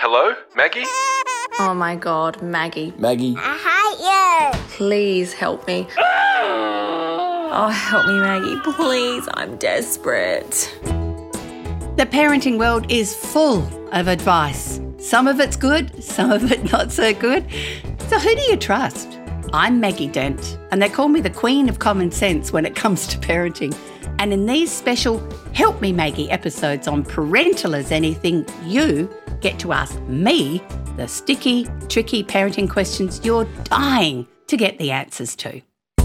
Hello, Maggie? Oh my God, Maggie. Maggie. I hate you. Please help me. Oh, help me, Maggie. Please, I'm desperate. The parenting world is full of advice. Some of it's good, some of it not so good. So who do you trust? I'm Maggie Dent, and they call me the Queen of Common Sense when it comes to parenting. And in these special Help Me Maggie episodes on Parental as Anything, you get to ask me the sticky, tricky parenting questions you're dying to get the answers to.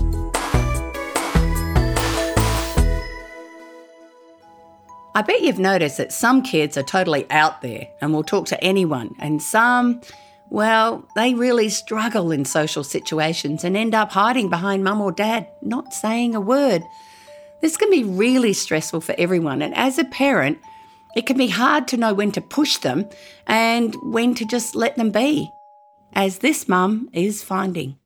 I bet you've noticed that some kids are totally out there and will talk to anyone, and some, well, they really struggle in social situations and end up hiding behind mum or dad, not saying a word. This can be really stressful for everyone, and as a parent, it can be hard to know when to push them and when to just let them be, as this mum is finding.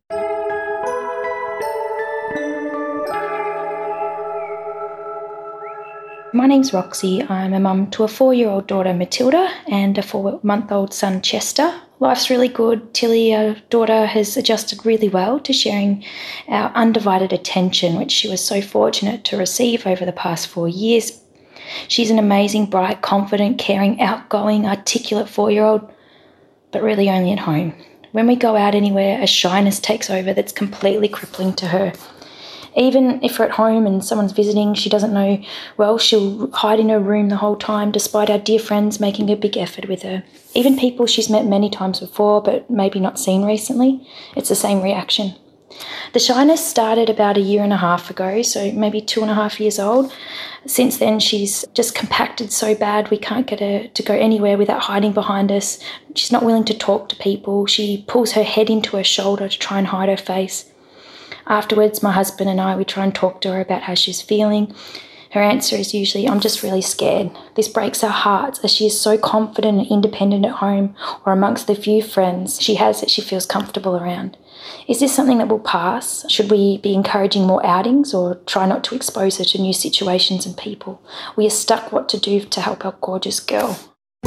My name's Roxy. I'm a mum to a 4-year-old daughter, Matilda, and a 4-month-old son, Chester. Life's really good. Tilly, our daughter, has adjusted really well to sharing our undivided attention, which she was so fortunate to receive over the past 4 years. She's an amazing, bright, confident, caring, outgoing, articulate 4-year-old, but really only at home. When we go out anywhere, a shyness takes over that's completely crippling to her. Even if we're at home and someone's visiting she doesn't know well, she'll hide in her room the whole time despite our dear friends making a big effort with her. Even people she's met many times before but maybe not seen recently, it's the same reaction. The shyness started about 1.5 years ago, so maybe 2.5 years old. Since then she's just compacted so bad we can't get her to go anywhere without hiding behind us. She's not willing to talk to people. She pulls her head into her shoulder to try and hide her face. Afterwards, my husband and I, we try and talk to her about how she's feeling. Her answer is usually, I'm just really scared. This breaks our hearts as she is so confident and independent at home or amongst the few friends she has that she feels comfortable around. Is this something that will pass? Should we be encouraging more outings or try not to expose her to new situations and people? We are stuck what to do to help our gorgeous girl.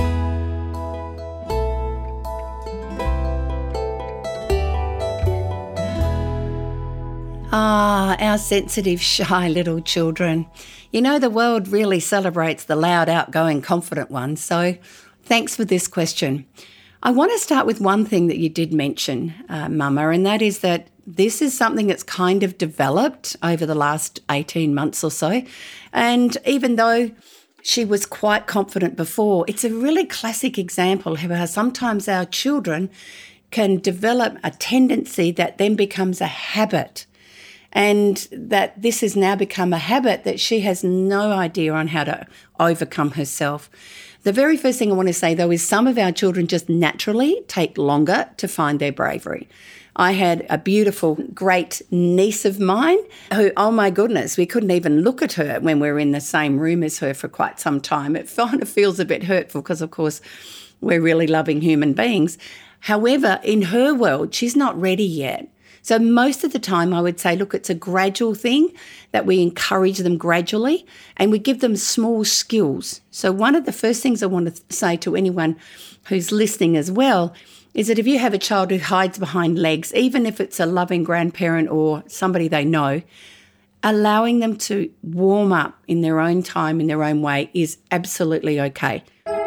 Ah, our sensitive, shy little children. You know, the world really celebrates the loud, outgoing, confident ones, so thanks for this question. I want to start with one thing that you did mention, Mama, and that is that this is something that's kind of developed over the last 18 months or so. And even though she was quite confident before, it's a really classic example of how sometimes our children can develop a tendency that then becomes a habit. And that this has now become a habit that she has no idea on how to overcome herself. The very first thing I want to say, though, is some of our children just naturally take longer to find their bravery. I had a beautiful, great niece of mine who, oh my goodness, we couldn't even look at her when we were in the same room as her for quite some time. It kind of feels a bit hurtful because, of course, we're really loving human beings. However, in her world, she's not ready yet. So most of the time I would say, look, it's a gradual thing that we encourage them gradually and we give them small skills. So one of the first things I want to say to anyone who's listening as well is that if you have a child who hides behind legs, even if it's a loving grandparent or somebody they know, allowing them to warm up in their own time, in their own way is absolutely okay.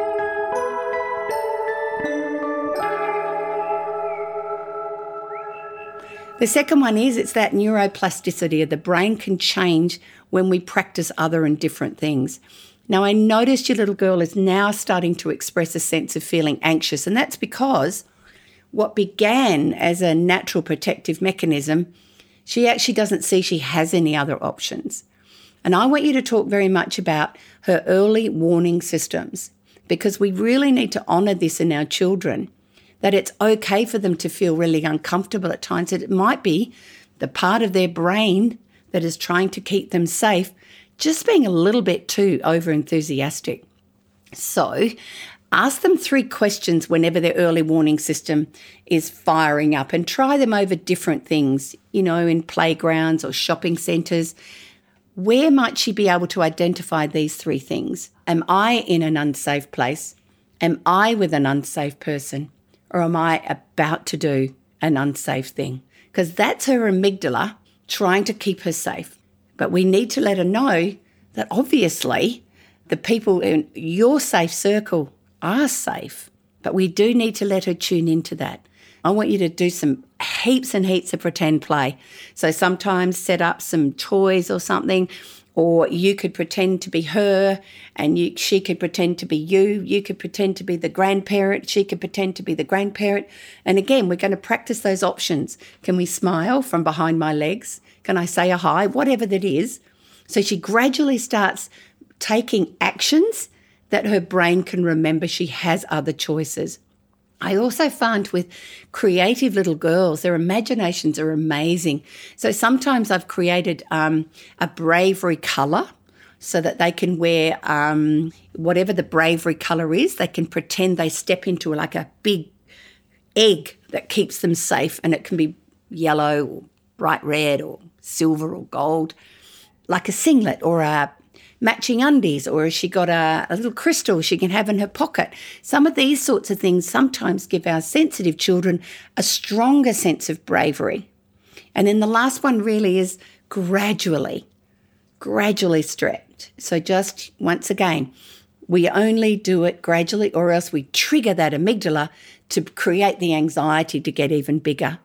The second one is it's that neuroplasticity of the brain can change when we practice other and different things. Now, I noticed your little girl is now starting to express a sense of feeling anxious, and that's because what began as a natural protective mechanism, she actually doesn't see she has any other options. And I want you to talk very much about her early warning systems because we really need to honour this in our children. That it's okay for them to feel really uncomfortable at times, that it might be the part of their brain that is trying to keep them safe, just being a little bit too over-enthusiastic. So ask them 3 questions whenever their early warning system is firing up and try them over different things, you know, in playgrounds or shopping centres. Where might she be able to identify these 3 things? Am I in an unsafe place? Am I with an unsafe person, or am I about to do an unsafe thing? Because that's her amygdala trying to keep her safe. But we need to let her know that obviously the people in your safe circle are safe, but we do need to let her tune into that. I want you to do some heaps and heaps of pretend play. So sometimes set up some toys or something, or you could pretend to be her and she could pretend to be you. You could pretend to be the grandparent. She could pretend to be the grandparent. And again, we're going to practice those options. Can we smile from behind my legs? Can I say a hi? Whatever that is. So she gradually starts taking actions that her brain can remember she has other choices. I also find with creative little girls, their imaginations are amazing. So sometimes I've created a bravery colour so that they can wear whatever the bravery colour is. They can pretend they step into like a big egg that keeps them safe, and it can be yellow or bright red or silver or gold, like a singlet or a matching undies, or has she got a little crystal she can have in her pocket? Some of these sorts of things sometimes give our sensitive children a stronger sense of bravery. And then the last one really is gradually stretch. So just once again, we only do it gradually, or else we trigger that amygdala to create the anxiety to get even bigger.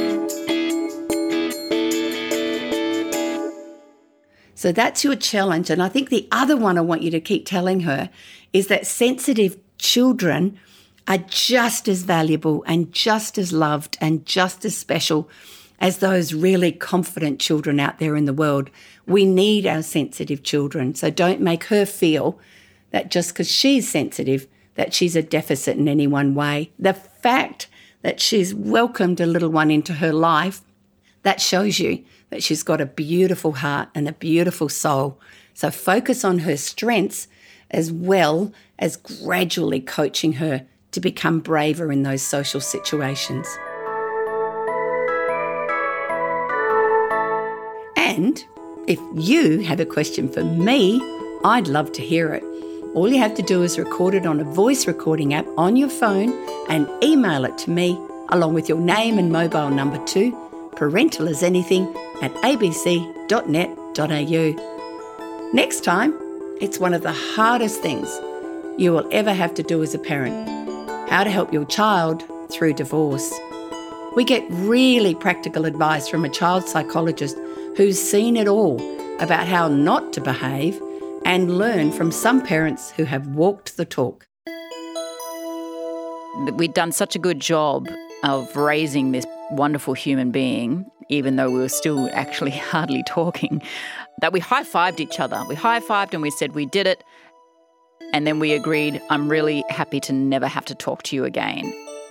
So that's your challenge. And I think the other one I want you to keep telling her is that sensitive children are just as valuable and just as loved and just as special as those really confident children out there in the world. We need our sensitive children. So don't make her feel that just because she's sensitive, that she's a deficit in any one way. The fact that she's welcomed a little one into her life, that shows you that she's got a beautiful heart and a beautiful soul. So focus on her strengths as well as gradually coaching her to become braver in those social situations. And if you have a question for me, I'd love to hear it. All you have to do is record it on a voice recording app on your phone and email it to me along with your name and mobile number to parental@abc.net.au. Next time, it's one of the hardest things you will ever have to do as a parent: how to help your child through divorce. We get really practical advice from a child psychologist who's seen it all about how not to behave, and learn from some parents who have walked the talk. We'd done such a good job of raising this wonderful human being, even though we were still actually hardly talking, that we high-fived each other. We high-fived and we said we did it, and then we agreed, I'm really happy to never have to talk to you again.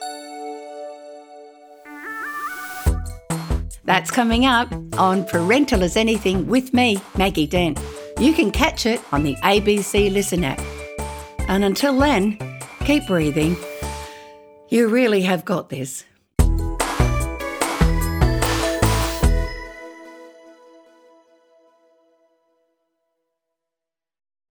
That's coming up on Parental as Anything with me, Maggie Dent. You can catch it on the ABC Listen app. And until then, keep breathing. You really have got this.